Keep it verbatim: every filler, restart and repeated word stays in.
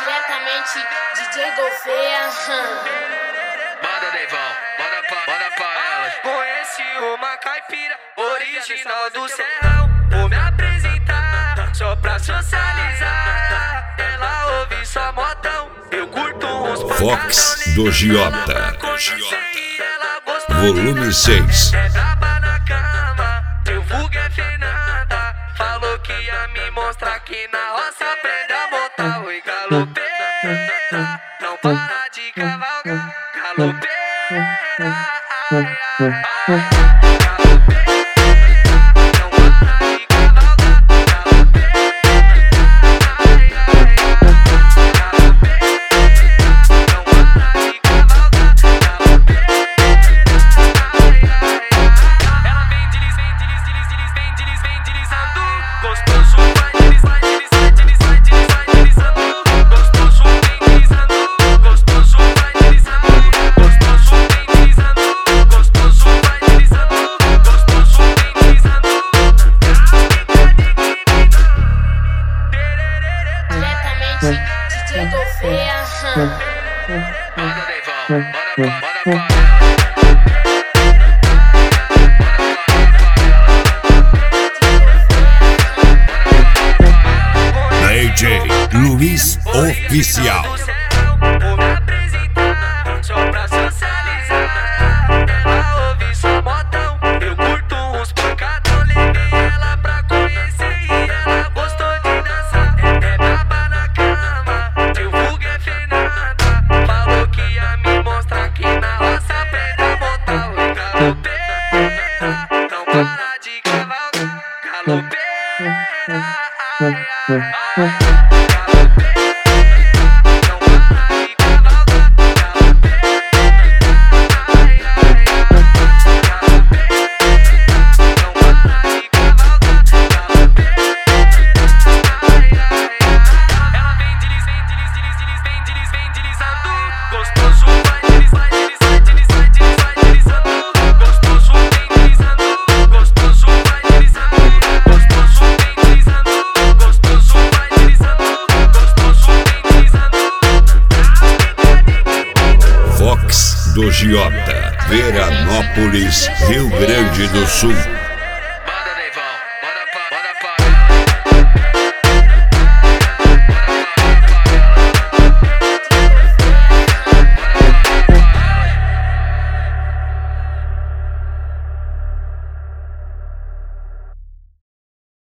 Diretamente D J Gouveia. Manda, Deivão, manda pra, manda pra elas. Conheci uma caipira original do Serrão. Vou me apresentar só pra socializar. Ela ouve só modão, eu curto uns Vox do Giota, volume seis. É braba na cama, teu vulgo é Fernanda. Falou que ia me mostrar aqui na roça. Aprende a botar oi galopeira, não para de cavalgar. Galopeira, ai, ai, ai. D J Gouveia. Manda, Deivão, manda pra, manda pra elas. D J Luiz Oficial. Vou me apresentar só pra socializar. Ela ouve só modão, eu curto uns pancadão. Levei ela pra conhecer e ela gostou de dançar. É braba na cama, teu vulgo é Fernanda. Falou que ia me mostrar aqui na roça. Aprende a botar o galopeira, não para de cavalgar. Galopeira, ai, ai, ai. Vox do Giota, Veranópolis, Rio Grande do Sul.